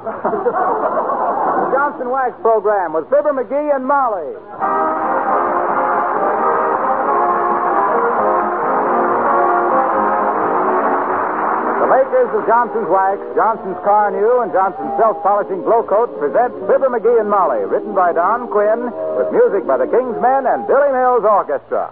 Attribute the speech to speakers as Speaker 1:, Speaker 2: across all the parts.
Speaker 1: The Johnson Wax program with Fibber McGee and Molly. The makers of Johnson's Wax, Johnson's Car New, and Johnson's Self-Polishing Glow Coat present Fibber McGee and Molly, written by Don Quinn, with music by the King's Men and Billy Mills Orchestra.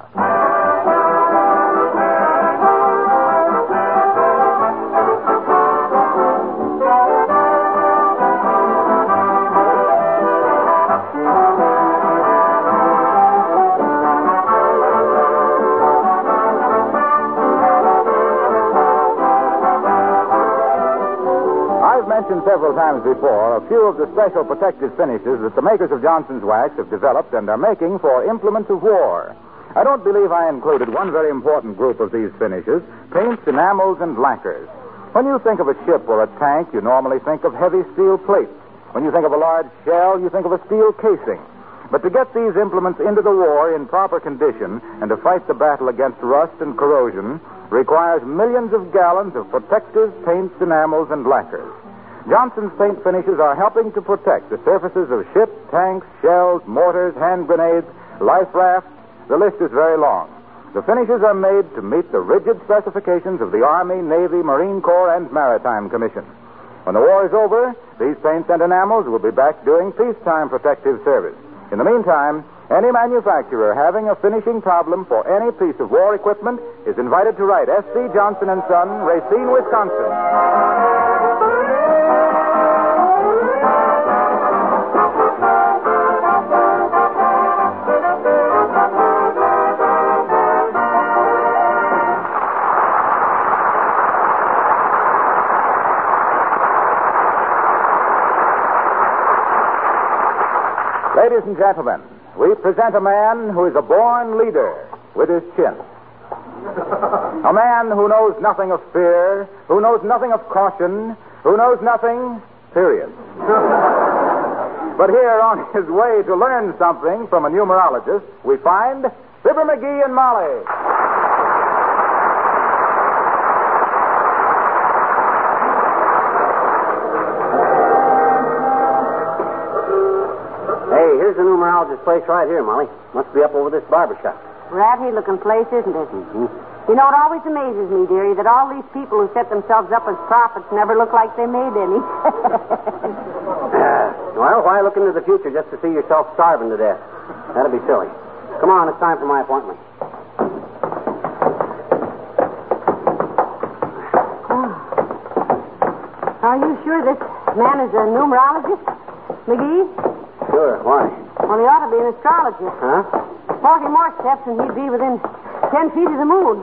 Speaker 1: Mentioned several times before a few of the special protective finishes that the makers of Johnson's Wax have developed and are making for implements of war. I don't believe I included one very important group of these finishes: paints, enamels, and lacquers. When you think of a ship or a tank, you normally think of heavy steel plates. When you think of a large shell, you think of a steel casing. But to get these implements into the war in proper condition and to fight the battle against rust and corrosion requires millions of gallons of protective paints, enamels, and lacquers. Johnson's paint finishes are helping to protect the surfaces of ships, tanks, shells, mortars, hand grenades, life rafts. The list is very long. The finishes are made to meet the rigid specifications of the Army, Navy, Marine Corps, and Maritime Commission. When the war is over, these paints and enamels will be back doing peacetime protective service. In the meantime, any manufacturer having a finishing problem for any piece of war equipment is invited to write S.C. Johnson & Son, Racine, Wisconsin. Ladies and gentlemen, we present a man who is a born leader with his chin. A man who knows nothing of fear, who knows nothing of caution, who knows nothing, period. But here, on his way to learn something from a numerologist, we find Fibber McGee and Molly.
Speaker 2: Here's the numerologist's place right here, Molly. Must be up over this barber shop.
Speaker 3: Ratty-looking place, isn't it?
Speaker 2: Mm-hmm.
Speaker 3: You know, it always amazes me, dearie, that all these people who set themselves up as prophets never look like they made any.
Speaker 2: Well, why look into the future just to see yourself starving to death? That'd be silly. Come on, it's time for my appointment.
Speaker 3: Oh. Are you sure this man is a numerologist, McGee?
Speaker 2: Sure, why?
Speaker 3: Well, he ought to be an astrologist.
Speaker 2: Huh?
Speaker 3: 40 more steps and he'd be within 10 feet of the moon.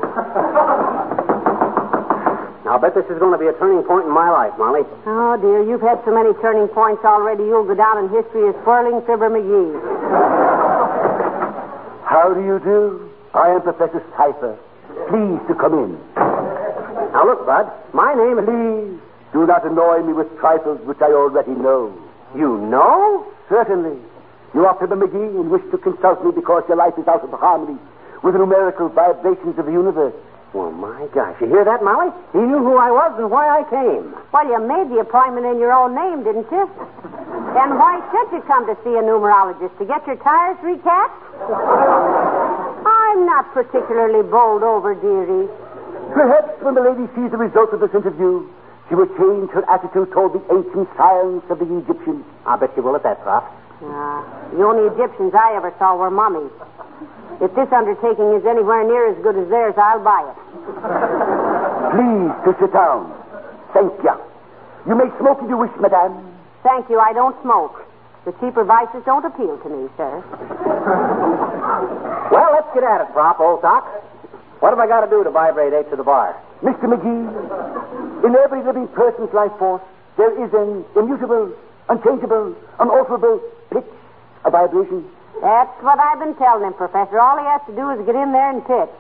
Speaker 2: I'll bet this is going to be a turning point in my life, Molly.
Speaker 3: Oh, dear, you've had so many turning points already, you'll go down in history as Whirling Fibber McGee.
Speaker 4: How do you do? I am Professor Cypher. Please to come in.
Speaker 2: Now, look, Bud, my name is...
Speaker 4: Please do not annoy me with trifles which I already know.
Speaker 2: You know?
Speaker 4: Certainly. You are Fibber McGee and wish to consult me because your life is out of harmony with the numerical vibrations of the universe.
Speaker 2: Well, my gosh. You hear that, Molly? He knew who I was and why I came.
Speaker 3: Well, you made the appointment in your own name, didn't you? Then why should you come to see a numerologist? To get your tires recapped? I'm not particularly bowled over, dearie.
Speaker 4: Perhaps when the lady sees the result of this interview, she will change her attitude toward the ancient science of the Egyptians.
Speaker 2: I bet you will at that, Prof.
Speaker 3: The only Egyptians I ever saw were mummies. If this undertaking is anywhere near as good as theirs, I'll buy it.
Speaker 4: Please to sit down. Thank you. You may smoke if you wish, madame.
Speaker 3: Thank you, I don't smoke. The cheaper vices don't appeal to me, sir.
Speaker 2: Well, let's get at it, Prof, old sock. What have I got to do to vibrate 8 to the bar?
Speaker 4: Mr. McGee, in every living person's life force, there is an immutable, unchangeable, unalterable pitch, a vibration.
Speaker 3: That's what I've been telling him, Professor. All he has to do is get in there and pitch.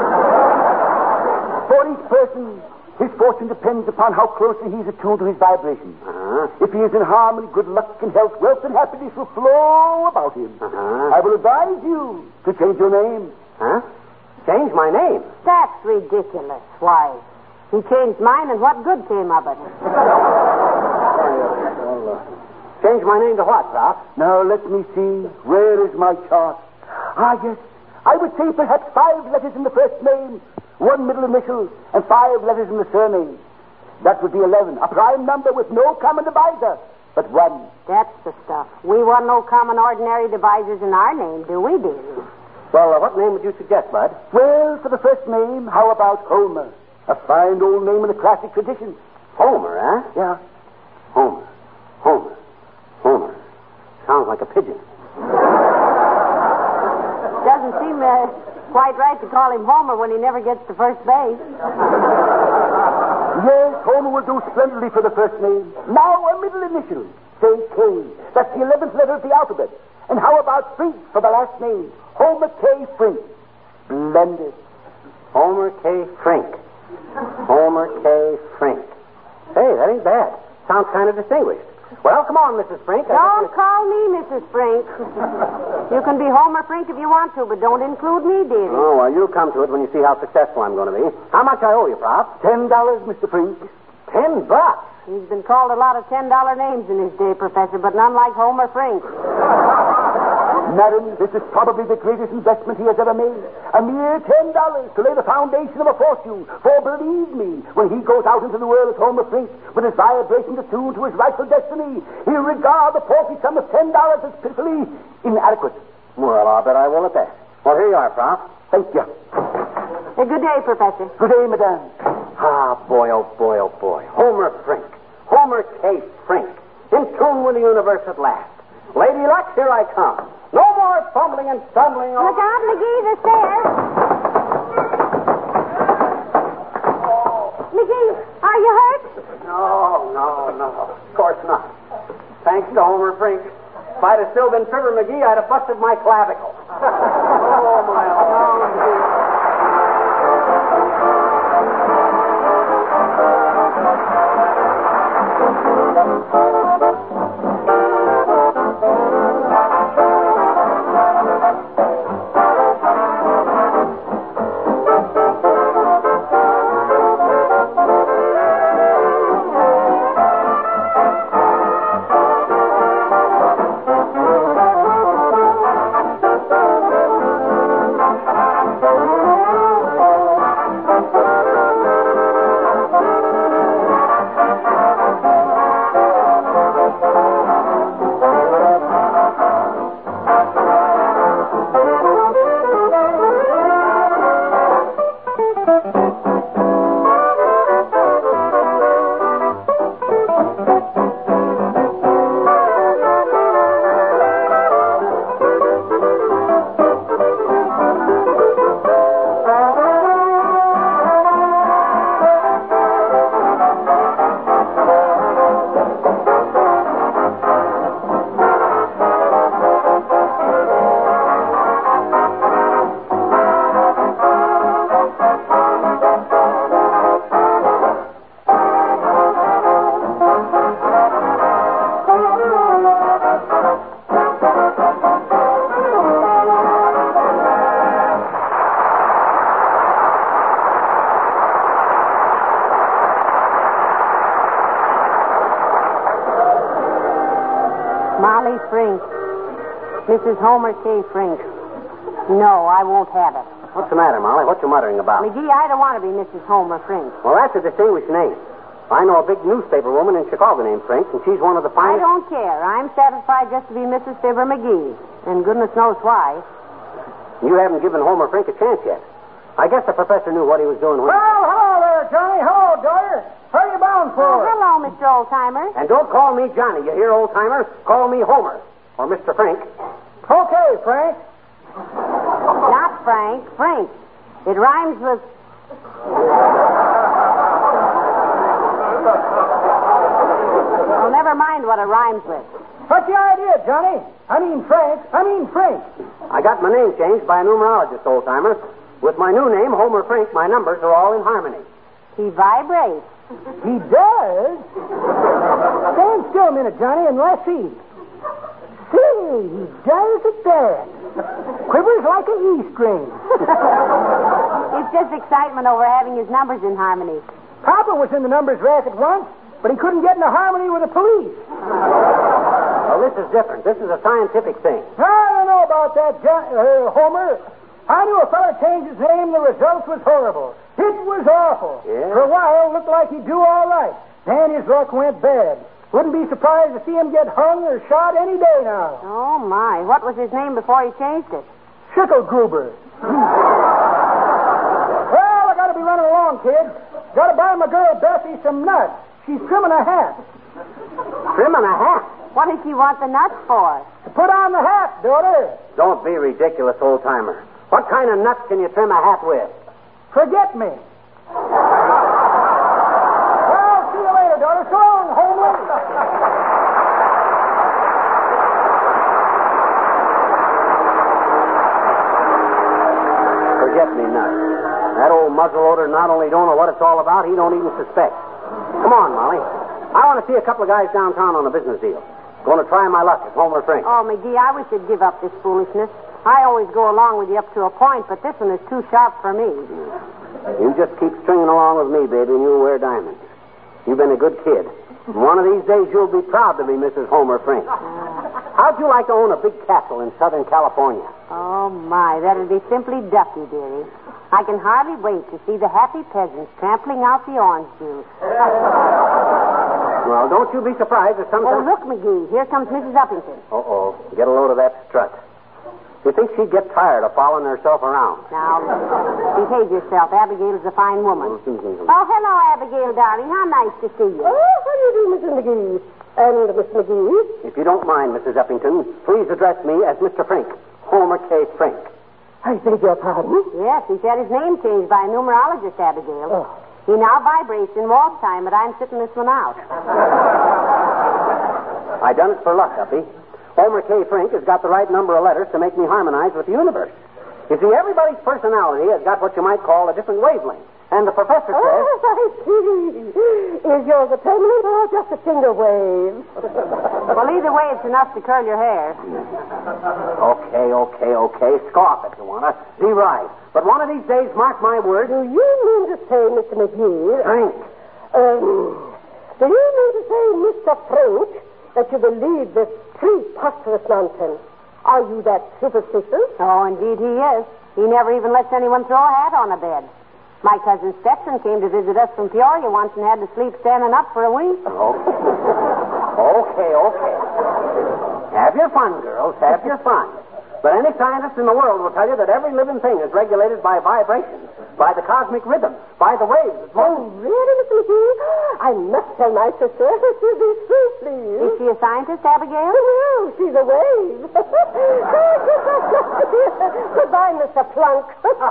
Speaker 4: For each person, his fortune depends upon how closely he's attuned to his vibration. If he is in harmony, good luck and health, wealth and happiness will flow about him. I will advise you to change your name.
Speaker 2: Huh? Change my name?
Speaker 3: That's ridiculous. Why? He changed mine, and what good came of it?
Speaker 2: change my name to what, Prof?
Speaker 4: Now, let me see. Where is my chart? Ah, yes. I would say perhaps 5 letters in the first name, 1 middle initial, and 5 letters in the surname. That would be 11. A prime number with no common divisor, but 1.
Speaker 3: That's the stuff. We want no common ordinary divisors in our name, do we, dearie?
Speaker 2: Well, what name would you suggest, Bud?
Speaker 4: Well, for the first name, how about Homer? A fine old name in the classic tradition.
Speaker 2: Homer, eh?
Speaker 4: Yeah.
Speaker 2: Homer. Sounds like a pigeon.
Speaker 3: Doesn't seem quite right to call him Homer when he never gets to first base.
Speaker 4: Yes, Homer will do splendidly for the first name. Now a middle initial. Say K. That's the 11th letter of the alphabet. And how about Frink for the last name? Homer K. Frink. Splendid.
Speaker 2: Homer K. Frink. Hey, that ain't bad. Sounds kind of distinguished. Well, come on, Mrs. Frink.
Speaker 3: Don't call me Mrs. Frink. You can be Homer Frink if you want to, but don't include me, dearie.
Speaker 2: Oh, well, you'll come to it when you see how successful I'm going to be. How much I owe you, Prof?
Speaker 4: $10, Mr. Frink.
Speaker 2: $10.
Speaker 3: He's been called a lot of $10 names in his day, Professor, but none like Homer Frink.
Speaker 4: Madam, this is probably the greatest investment he has ever made. A mere $10 to lay the foundation of a fortune. For believe me, when he goes out into the world as Homer Frink, with his vibrations attuned to his rightful destiny, he'll regard the paltry sum of $10 as pitifully inadequate.
Speaker 2: Well, I'll bet I will at that. Well, here you are, Prof.
Speaker 4: Thank you.
Speaker 3: Good day, Professor.
Speaker 4: Good day, madame.
Speaker 2: Ah, boy, oh boy, oh boy. Homer Frink. Homer K. Frink. In tune with the universe at last. Lady Luck, here I come. No more fumbling and stumbling.
Speaker 3: Look out, McGee, the stairs. McGee, are you hurt?
Speaker 2: No. Of course not. Thanks to Homer Frink. If I'd have still been Fibber McGee, I'd have busted my clavicle. Oh, my God.
Speaker 3: Molly Frink. Mrs. Homer K. Frink. No, I won't have it.
Speaker 2: What's the matter, Molly? What you muttering about?
Speaker 3: McGee, I don't want to be Mrs. Homer Frink.
Speaker 2: Well, that's a distinguished name. I know a big newspaper woman in Chicago named Frink, and she's one of the
Speaker 3: I
Speaker 2: finest...
Speaker 3: don't care. I'm satisfied just to be Mrs. Fibber McGee. And goodness knows why.
Speaker 2: You haven't given Homer Frink a chance yet. I guess the professor knew what he was doing when...
Speaker 5: Well, hello there, Johnny. Hello, daughter. Where are you bound for?
Speaker 3: Oh, hello, Mr. Oldtimer.
Speaker 2: And don't call me Johnny, you hear, old-timer? Call me Homer. Or Mr. Frink.
Speaker 5: Okay, Frank.
Speaker 3: Not Frank. Frink. It rhymes with... Well, never mind what it rhymes with.
Speaker 5: What's the idea, Johnny? I mean Frank.
Speaker 2: I got my name changed by a numerologist, old-timer. With my new name, Homer Frink, my numbers are all in harmony.
Speaker 3: He vibrates.
Speaker 5: He does? Stand still a minute, Johnny, and let's see. See, he does at that. Quivers like an E string.
Speaker 3: It's just excitement over having his numbers in harmony.
Speaker 5: Papa was in the numbers racket once, but he couldn't get into harmony with the police.
Speaker 2: Well, this is different. This is a scientific thing.
Speaker 5: I don't know about that, Homer. I knew a fella changed his name, the results was horrible. It was awful.
Speaker 2: Yeah?
Speaker 5: For a while, it looked like he'd do all right. Then his luck went bad. Wouldn't be surprised to see him get hung or shot any day now.
Speaker 3: Oh, my. What was his name before he changed it?
Speaker 5: Schickelgruber. Well, I gotta be running along, kid. Gotta buy my girl Bessie some nuts. She's trimming a hat.
Speaker 2: Trimming a hat?
Speaker 3: What does she want the nuts for?
Speaker 5: To put on the hat, daughter.
Speaker 2: Don't be ridiculous, old-timer. What kind of nuts can you trim a hat with?
Speaker 5: Forget me. Well, see you later, daughter. So long, Homer.
Speaker 2: Forget-me-nuts. That old muzzleloader not only don't know what it's all about, he don't even suspect. Come on, Molly. I want to see a couple of guys downtown on a business deal. Going to try my luck at Homer Frank.
Speaker 3: Oh, McGee, I wish you'd give up this foolishness. I always go along with you up to a point, but this one is too sharp for me.
Speaker 2: You just keep stringing along with me, baby, and you'll wear diamonds. You've been a good kid. One of these days you'll be proud to be Mrs. Homer Frank. How'd you like to own a big castle in Southern California?
Speaker 3: Oh, my, that'd be simply ducky, dearie. I can hardly wait to see the happy peasants trampling out the orange juice.
Speaker 2: Well, don't you be surprised if
Speaker 3: Oh,
Speaker 2: sometimes...
Speaker 3: look, McGee, here comes Mrs. Uppington.
Speaker 2: Uh-oh. Get a load of that strut. You think she'd get tired of following herself around?
Speaker 3: Now, behave yourself. Abigail's a fine woman. Oh, hello, Abigail, darling. How nice to see you.
Speaker 6: Oh, how do you do, Mrs. McGee? And Miss McGee?
Speaker 2: If you don't mind, Mrs. Uppington, please address me as Mr. Frank. Homer K. Frank.
Speaker 6: I beg your pardon?
Speaker 3: Yes, he's had his name changed by a numerologist, Abigail.
Speaker 6: Oh.
Speaker 3: He now vibrates in walk time, but I'm sitting this one out.
Speaker 2: I done it for luck, Uppy. Homer K. Frank has got the right number of letters to make me harmonize with the universe. You see, everybody's personality has got what you might call a different wavelength. And the professor says...
Speaker 6: Oh, I see. Is yours a permanent or just a single wave?
Speaker 3: Well, either way, it's enough to curl your hair.
Speaker 2: Okay. Scoff if you want to. Deride. But one of these days, mark my word...
Speaker 6: Do you mean to say, Mr. McGee...
Speaker 2: Frank.
Speaker 6: Do you mean to say, Mr. Frank, that you believe this preposterous nonsense? Are you that superstitious?
Speaker 3: Oh, indeed he is. He never even lets anyone throw a hat on a bed. My cousin Stetson came to visit us from Peoria once and had to sleep standing up for a week.
Speaker 2: Okay. Have your fun, girls. Have your fun. But any scientist in the world will tell you that every living thing is regulated by vibrations, by the cosmic rhythm, by the waves.
Speaker 6: Oh, really, Mr. McGee? I must tell my sister. She'll be so pleased.
Speaker 3: Is she a scientist, Abigail?
Speaker 6: No, she's a wave. Goodbye, Mr. Plunk.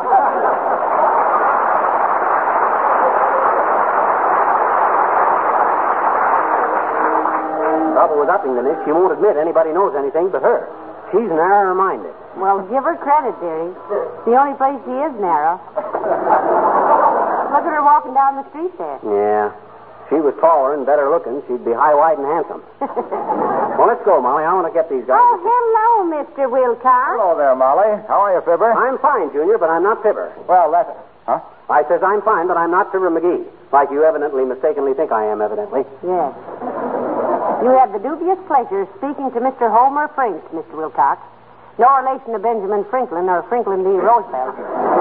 Speaker 2: Trouble with Uppington is she won't admit anybody knows anything but her. She's narrow-minded.
Speaker 3: Well, give her credit, dearie. It's the only place she is narrow. Look at her walking down the street there.
Speaker 2: Yeah. If she was taller and better looking, she'd be high, wide, and handsome. Well, let's go, Molly. I want to get these guys.
Speaker 3: Oh, hello, Mr. Wilcox.
Speaker 1: Hello there, Molly. How are you, Fibber?
Speaker 2: I'm fine, Junior, but I'm not Fibber.
Speaker 1: Well, that's... Huh?
Speaker 2: I says I'm fine, but I'm not Fibber McGee. Like you evidently mistakenly think I am, evidently.
Speaker 3: Yes. You have the dubious pleasure of speaking to Mr. Homer Frank, Mr. Wilcox. No relation to Benjamin Franklin or Franklin D. Roosevelt.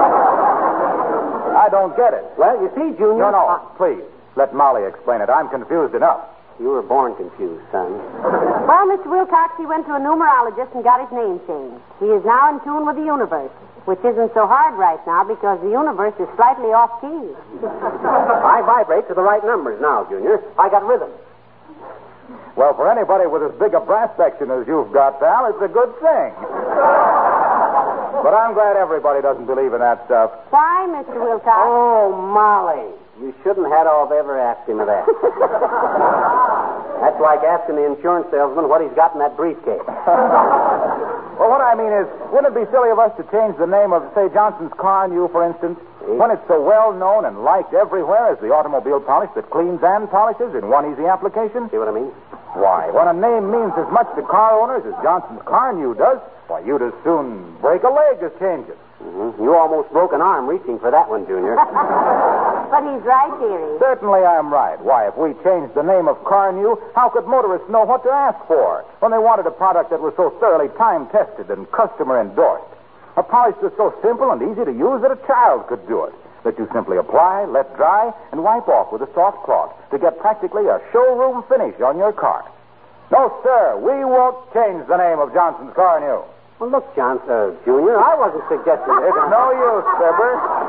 Speaker 1: I don't get it.
Speaker 2: Well, you see, Junior...
Speaker 1: No, please. Let Molly explain it. I'm confused enough.
Speaker 2: You were born confused, son.
Speaker 3: Well, Mr. Wilcox, he went to a numerologist and got his name changed. He is now in tune with the universe, which isn't so hard right now because the universe is slightly off-key.
Speaker 2: I vibrate to the right numbers now, Junior. I got rhythm.
Speaker 1: Well, for anybody with as big a brass section as you've got, pal, it's a good thing. But I'm glad everybody doesn't believe in that stuff.
Speaker 3: Why, Mr. Wilcox?
Speaker 2: Oh, Molly. You shouldn't have ever asked him of that. That's like asking the insurance salesman what he's got in that briefcase.
Speaker 1: Well, what I mean is, wouldn't it be silly of us to change the name of, say, Johnson's Car and You, for instance, when it's so well known and liked everywhere as the automobile polish that cleans and polishes in one easy application?
Speaker 2: See what I mean?
Speaker 1: Why, when a name means as much to car owners as Johnson's Car and You does, why, you'd as soon break a leg as change it.
Speaker 2: Mm-hmm. You almost broke an arm reaching for that one, Junior.
Speaker 3: But he's right, dearie.
Speaker 1: Certainly I'm right. Why, if we changed the name of Carnew, how could motorists know what to ask for when they wanted a product that was so thoroughly time-tested and customer-endorsed? A polish that's so simple and easy to use that a child could do it. That you simply apply, let dry, and wipe off with a soft cloth to get practically a showroom finish on your car. No, sir, we won't change the name of Johnson's Carnew.
Speaker 2: Well, look, Johnson, Junior, I wasn't suggesting this.
Speaker 1: It's no use, Fibber.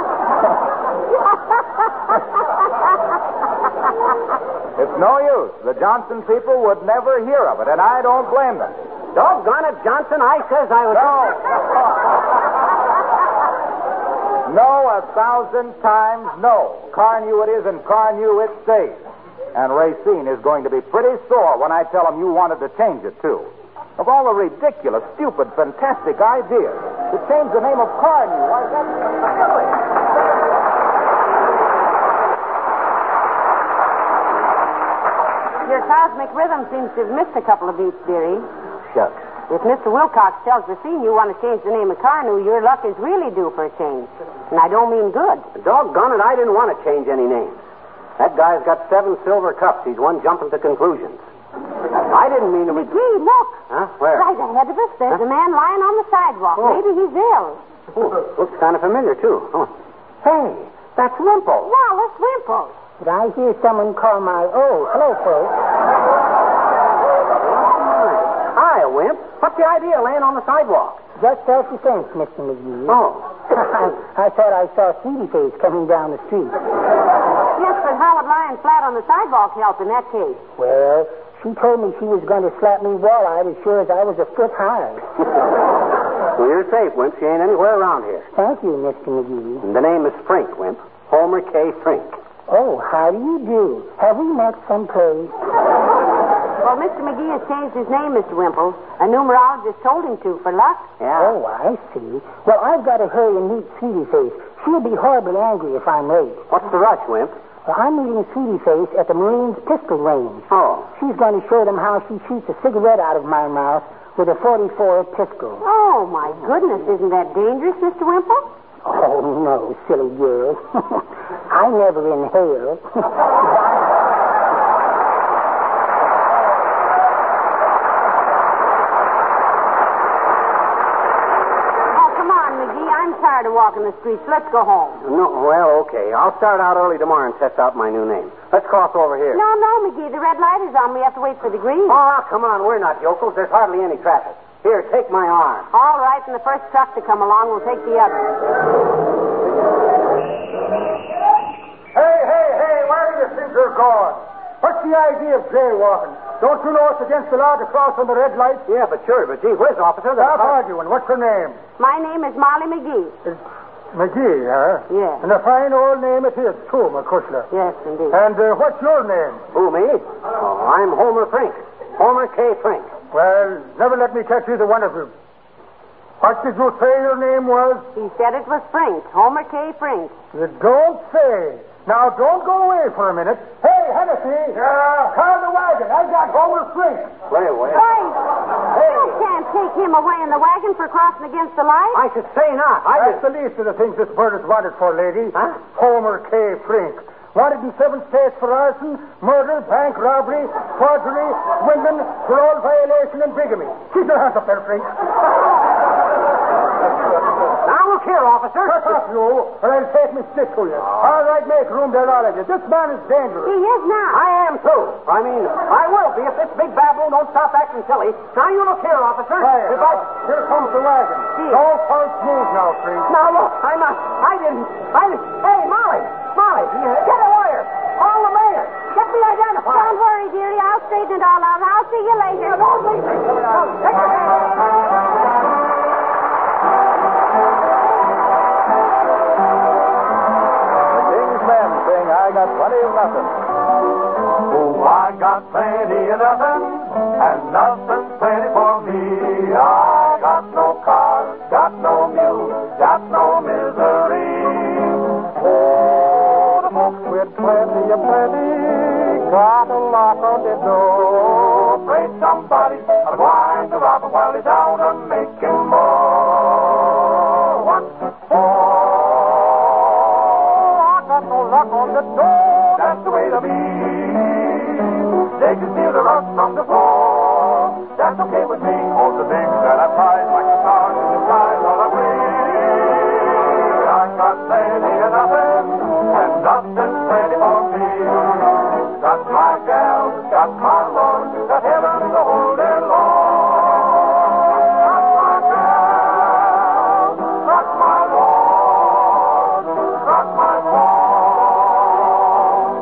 Speaker 1: It's no use. The Johnson people would never hear of it, and I don't blame them.
Speaker 2: Doggone it, Johnson, I says I was...
Speaker 1: No, 1,000 times no. Carnew it is, and Carnew it stays. And Racine is going to be pretty sore when I tell him you wanted to change it, too. Of all the ridiculous, stupid, fantastic ideas, to change the name of Carnew, why, that's silly.
Speaker 3: Your cosmic rhythm seems to have missed a couple of beats, dearie.
Speaker 2: Shucks.
Speaker 3: If Mr. Wilcox tells Racine you want to change the name of Carnew, your luck is really due for a change. And I don't mean good.
Speaker 2: Doggone it, I didn't want to change any names. That guy's got 7 silver cups. He's one jumping to conclusions. I didn't mean to...
Speaker 3: McGee, look.
Speaker 2: Huh? Where?
Speaker 3: Right ahead of us, there's a man lying on the sidewalk.
Speaker 2: Oh.
Speaker 3: Maybe he's ill.
Speaker 2: Oh, looks kind of familiar, too. Oh. Hey, that's Wimple.
Speaker 3: Wallace Wimple.
Speaker 5: Did I hear someone call my... Oh, hello, folks.
Speaker 2: Hi, Wimp. What's the idea laying on the sidewalk?
Speaker 5: Just self-defense, Mr. McGee.
Speaker 2: Oh.
Speaker 5: I thought I saw Sweetie Face coming down the street.
Speaker 3: Yes, but how would lying flat on the sidewalk help in that case?
Speaker 5: Well, she told me she was going to slap me wall-eyed as sure as I was a foot high.
Speaker 2: Well, you're safe, Wimp. She ain't anywhere around here.
Speaker 5: Thank you, Mr. McGee.
Speaker 2: And the name is Frink, Wimp. Homer K. Frink.
Speaker 5: Oh, how do you do? Have we met someplace?
Speaker 3: Well, Mr. McGee has changed his name, Mr. Wimple. A numerologist told him to, for luck.
Speaker 2: Yeah.
Speaker 5: Oh, I see. Well, I've got to hurry and meet Sweetie Face. She'll be horribly angry if I'm late.
Speaker 2: What's the rush, Wimp?
Speaker 5: Well, I'm meeting Sweetie Face at the Marines' pistol range.
Speaker 2: Oh.
Speaker 5: She's going to show them how she shoots a cigarette out of my mouth with a .44 pistol.
Speaker 3: Oh, my goodness. Isn't that dangerous, Mr. Wimple?
Speaker 5: Oh, no, silly girl. I never inhale.
Speaker 3: I'm tired of walking the streets. Let's go home.
Speaker 2: No, well, okay. I'll start out early tomorrow and test out my new name. Let's cross over here.
Speaker 3: No, McGee. The red light is on. We have to wait for the green.
Speaker 2: Oh, come on. We're not yokels. There's hardly any traffic. Here, take my arm.
Speaker 3: All right, and the first truck to come along will take the other.
Speaker 4: Hey, where do you think you're going? What's the idea of jaywalking? Don't you know it's against the law to cross on the red light?
Speaker 2: Yeah, but gee whiz, officer.
Speaker 4: Stop arguing. What's your name?
Speaker 3: My name is Molly McGee.
Speaker 4: McGee, huh?
Speaker 3: Yes.
Speaker 4: And a fine old name it is, too, McCushla.
Speaker 3: Yes, indeed.
Speaker 4: And what's your name?
Speaker 2: Who, me? Oh, I'm Homer Frink. Homer K. Frink.
Speaker 4: Well, never let me catch either one of you. What did you say your name was?
Speaker 3: He said it was Frink. Homer K. Frink.
Speaker 4: You don't say. Now, don't go away for a minute. Hey, Hennessy. Yeah? Call the wagon. I got Homer Frink.
Speaker 2: Wait.
Speaker 3: Hey, you can't take him away in the wagon for crossing against the light.
Speaker 2: I should say not.
Speaker 4: That's the least of the things this bird is wanted for, lady.
Speaker 2: Huh?
Speaker 4: Homer K. Frink. Wanted in 7 states for arson, murder, bank robbery, forgery, swindling, parole violation, and bigamy. Keep your hands up there, Frink.
Speaker 2: Now look here, officer.
Speaker 4: Shut up, you, or I'll take me stick to you. All right, make room there, all of you. This man is dangerous.
Speaker 3: He is now.
Speaker 2: I am, too. I will be if this big baboon don't stop acting silly. Now, you look here, officer.
Speaker 4: Quiet. Here comes the wagon. Don't false move now, Frink.
Speaker 2: Now, look, I didn't. Hey, Molly, get a lawyer. Call the mayor. Get me identified.
Speaker 3: Don't worry, dearie. I'll straighten it all out. I'll see you later.
Speaker 2: Yeah, don't leave me. Take your hand.
Speaker 1: I got plenty of nothing.
Speaker 7: Oh, I got plenty of nothing, and nothing's plenty for me. I got no cars, got no mules, got no misery. Oh, the folks with plenty got a lock on their door. Pray somebody, I'm going to rob him while he's out and making more. What's for? I got no luck on the that's okay with me. All the things that I prize, like the stars in the sky, all agree. I got plenty of nothing, and nothing's plenty for me. Got my gal, got my Lord, got heaven to hold it long. Got my gal, got my Lord, got my song.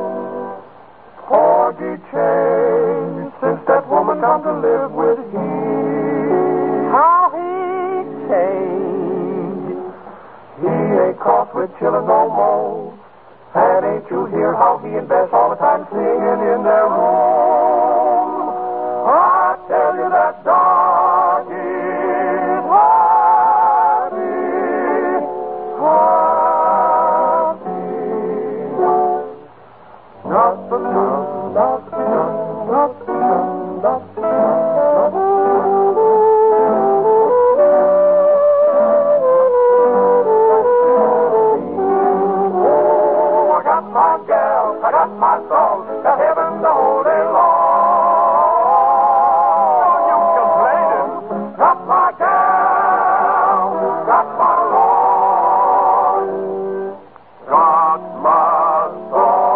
Speaker 7: Porgy changed since that woman come to live with him. How he changed. He ain't caught with chillin' no more. And ain't you hear how he and Bess all the time singing in their room? I tell you that dog is happy, happy. Nothing, nothing, nothing, nothing. I got my soul, got heaven to hold it long. Don't you complaining? Got my gal, got my Lord, got my soul.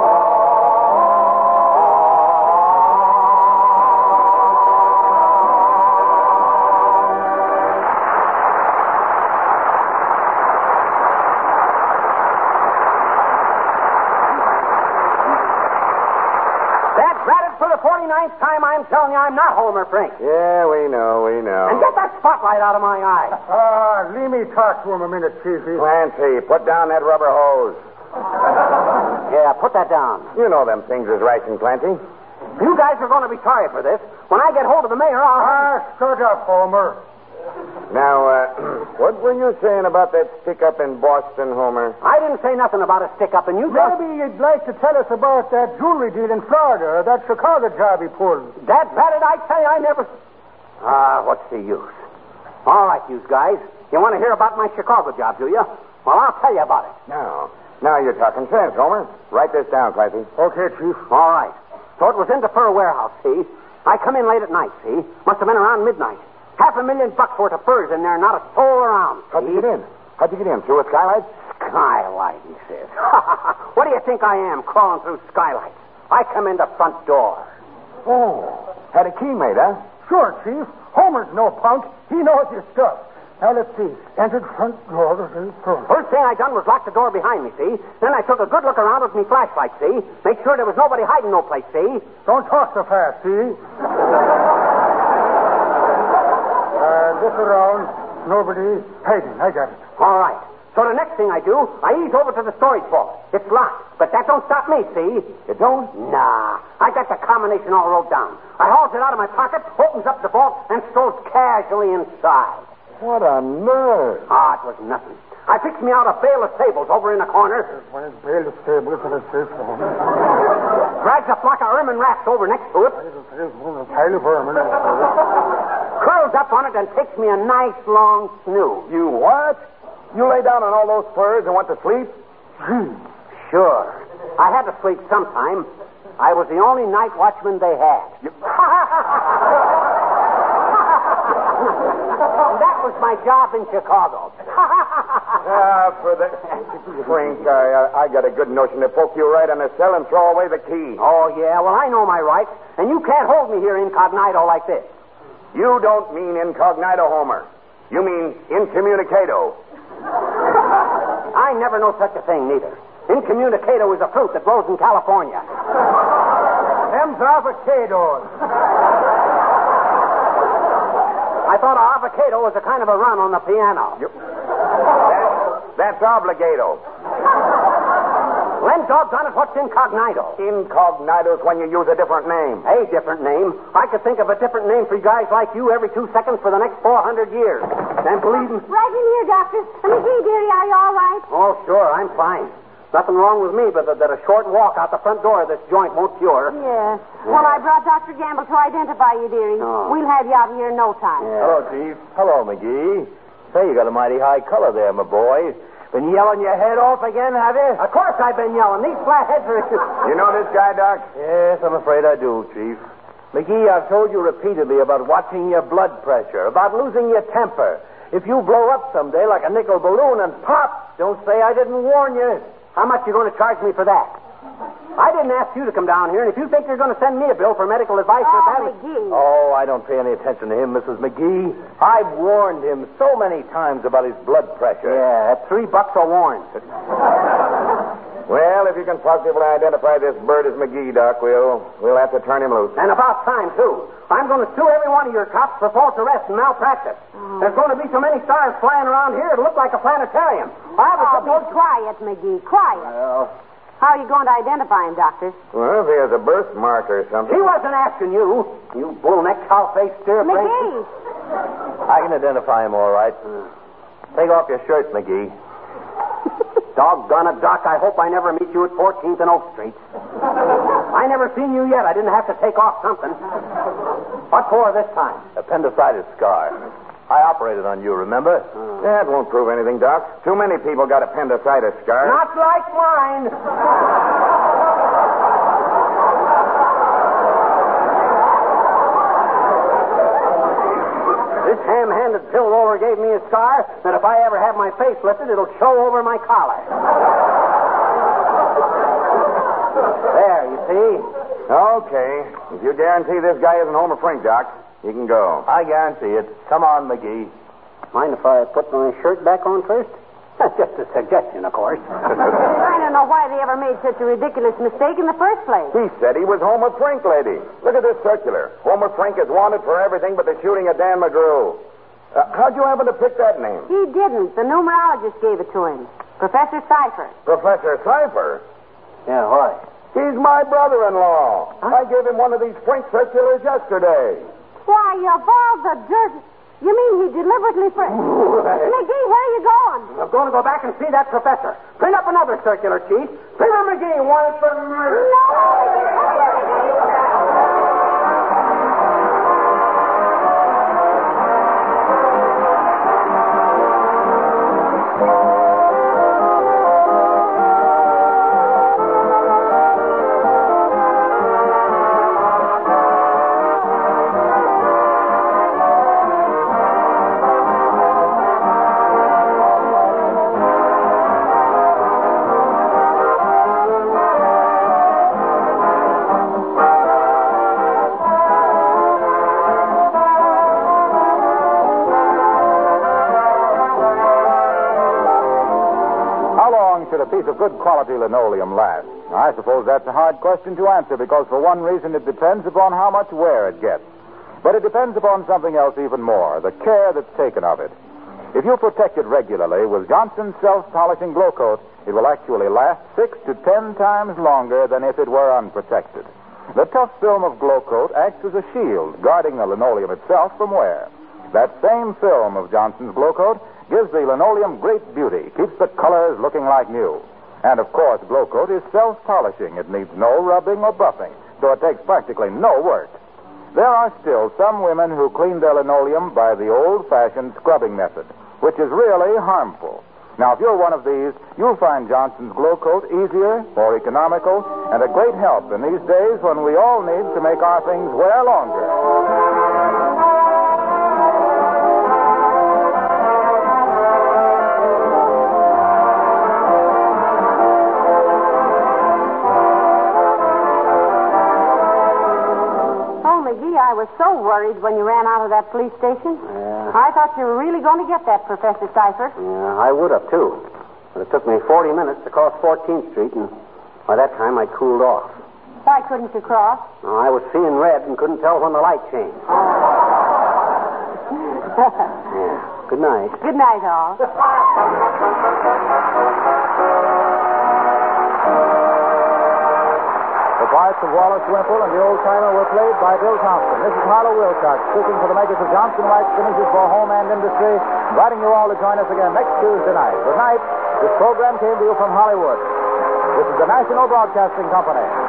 Speaker 2: For the 49th time, I'm telling you I'm not Homer Frank.
Speaker 8: Yeah, we know.
Speaker 2: And get that spotlight out of my eye.
Speaker 5: Leave me talk to him a minute, Chiefy.
Speaker 8: Clancy, put down that rubber hose.
Speaker 2: Yeah, put that down.
Speaker 8: You know them things is ration, Clancy.
Speaker 2: You guys are going to be sorry for this. When I get hold of the mayor, I'll...
Speaker 5: Shut up, Homer.
Speaker 8: Now, what were you saying about that stick-up in Boston, Homer?
Speaker 2: I didn't say nothing about a stick-up, and you just...
Speaker 5: Maybe you'd like to tell us about that jewelry deal in Florida, or that Chicago job he pulled.
Speaker 2: That batted, I tell you, I never... what's the use? All right, you guys. You want to hear about my Chicago job, do you? Well, I'll tell you about it.
Speaker 8: Now you're talking sense, Homer. Write this down, Clancy.
Speaker 5: Okay, Chief.
Speaker 2: All right. So it was in the fur warehouse, see? I come in late at night, see? Must have been around midnight. $500,000 worth of furs in there, not a soul around.
Speaker 8: How'd you get in? Through a skylight?
Speaker 2: Skylight, he says. What do you think I am, crawling through skylights? I come in the front door.
Speaker 8: Oh, had a key made, huh?
Speaker 5: Sure, Chief. Homer's no punk. He knows his stuff. Now, let's see. Entered front door.
Speaker 2: First thing I done was lock the door behind me, see? Then I took a good look around with me flashlight, see? Make sure there was nobody hiding no place, see?
Speaker 5: Don't talk so fast, see? Look around. Nobody hiding. I got it.
Speaker 2: All right. So the next thing I do, I ease over to the storage vault. It's locked, but that don't stop me, see?
Speaker 8: It don't?
Speaker 2: Nah. I got the combination all wrote down. I hauls it out of my pocket, opens up the vault, and strolls casually inside.
Speaker 8: What a nerve.
Speaker 2: It was nothing. I fixed me out a bale of sables over in the corner.
Speaker 5: Where's bale of sables in a safe phone?
Speaker 2: Drags a flock of ermine rats over next to it.
Speaker 5: Pile of ermine.
Speaker 2: Curls up on it and takes me a nice long snooze.
Speaker 8: You what? You lay down on all those furs and went to sleep?
Speaker 2: Sure. I had to sleep sometime. I was the only night watchman they had. That was my job in Chicago.
Speaker 8: Frank, I got a good notion to poke you right on the cell and throw away the key.
Speaker 2: Oh, yeah? Well, I know my rights, and you can't hold me here incognito like this.
Speaker 8: You don't mean incognito, Homer. You mean incommunicado.
Speaker 2: I never know such a thing, neither. Incommunicado is a fruit that grows in California.
Speaker 5: Them's avocados.
Speaker 2: I thought avocado was a kind of a run on the piano.
Speaker 8: That's obligato.
Speaker 2: When doggone it, what's incognito?
Speaker 8: Incognito's when you use a different name.
Speaker 2: A different name? I could think of a different name for guys like you every 2 seconds for the next 400 years. And believe me...
Speaker 3: Right in here, Doctor. McGee, dearie, are you all right?
Speaker 2: Oh, sure, I'm fine. Nothing wrong with me but that a short walk out the front door of this joint won't cure.
Speaker 3: Yeah. Well, I brought Dr. Gamble to identify you, dearie.
Speaker 2: Oh.
Speaker 3: We'll have you out here in no time.
Speaker 2: Yeah.
Speaker 9: Hello, Chief. Hello, McGee. Say, you got a mighty high color there, my boy. Been yelling your head off again, have you?
Speaker 2: Of course I've been yelling. These flatheads are...
Speaker 8: You know this guy, Doc?
Speaker 9: Yes, I'm afraid I do, Chief. McGee, I've told you repeatedly about watching your blood pressure, about losing your temper. If you blow up someday like a nickel balloon and pop, don't say I didn't warn you.
Speaker 2: How much you going to charge me for that? I didn't ask you to come down here, and if you think you're going to send me a bill for medical advice or that...
Speaker 3: McGee.
Speaker 9: Oh, I don't pay any attention to him, Mrs. McGee. I've warned him so many times about his blood pressure.
Speaker 2: Yeah, that's $3 a warrant.
Speaker 8: Well, if you can positively identify this bird as McGee, Doc, we'll have to turn him loose.
Speaker 2: And about time, too. I'm going to sue every one of your cops for false arrest and malpractice. There's going to be so many stars flying around here, it'll look like a planetarium. I was supposed
Speaker 3: Be quiet, McGee. Quiet.
Speaker 8: Well,
Speaker 3: How are you going to identify him, Doctor?
Speaker 8: if he has a birthmark or something.
Speaker 2: He wasn't asking you. You bull-necked, cow-faced, stir-brained...
Speaker 3: McGee!
Speaker 9: I can identify him all right. Take off your shirt, McGee.
Speaker 2: Doggone it, Doc. I hope I never meet you at 14th and Oak Street. I never seen you yet. I didn't have to take off something. What for this time?
Speaker 9: Appendicitis scar. I operated on you, remember?
Speaker 8: That won't prove anything, Doc. Too many people got appendicitis scars.
Speaker 2: Not like mine. This ham-handed pill roller gave me a scar that if I ever have my face lifted, it'll show over my collar. There, you see?
Speaker 8: Okay. If you guarantee this guy isn't Homer Frink, Doc, you can go.
Speaker 9: I guarantee it. Come on, McGee.
Speaker 2: Mind if I put my shirt back on first? That's just a suggestion, of course.
Speaker 3: I don't know why they ever made such a ridiculous mistake in the first place.
Speaker 8: He said he was Homer Frink, lady. Look at this circular. Homer Frink is wanted for everything but the shooting of Dan McGrew. How'd you happen to pick that name?
Speaker 3: He didn't. The numerologist gave it to him. Professor Cypher.
Speaker 8: Professor Cypher?
Speaker 2: Yeah, why?
Speaker 8: He's my brother-in-law. I gave him one of these Frink circulars yesterday.
Speaker 3: Why, of all the dirt... You mean he deliberately... McGee, where are you going?
Speaker 2: I'm going to go back and see that professor. Print up another circular, Chief. Peter McGee wanted for murder.
Speaker 1: Should a piece of good quality linoleum last? I suppose that's a hard question to answer because for one reason it depends upon how much wear it gets. But it depends upon something else even more, the care that's taken of it. If you protect it regularly with Johnson's self-polishing Glow Coat, it will actually last 6 to 10 times longer than if it were unprotected. The tough film of Glow Coat acts as a shield, guarding the linoleum itself from wear. That same film of Johnson's Glow Coat gives the linoleum great beauty, keeps the colors looking like new. And, of course, Glow Coat is self-polishing. It needs no rubbing or buffing, so it takes practically no work. There are still some women who clean their linoleum by the old-fashioned scrubbing method, which is really harmful. Now, if you're one of these, you'll find Johnson's Glow Coat easier, more economical, and a great help in these days when we all need to make our things wear longer.
Speaker 3: I was so worried when you ran out of that police station.
Speaker 2: Yeah.
Speaker 3: I thought you were really going to get that, Professor Cypher.
Speaker 2: Yeah, I would have, too. But it took me 40 minutes to cross 14th Street, and by that time I cooled off.
Speaker 3: Why couldn't you cross?
Speaker 2: Oh, I was seeing red and couldn't tell when the light changed. Yeah. Good night.
Speaker 3: Good night, all.
Speaker 1: The parts of Wallace Wimple and the Old Timer were played by Bill Thompson. This is Harlow Wilcox speaking for the makers of Johnson Wax Finishes for Home and Industry, inviting you all to join us again next Tuesday night. Good night. This program came to you from Hollywood. This is the National Broadcasting Company.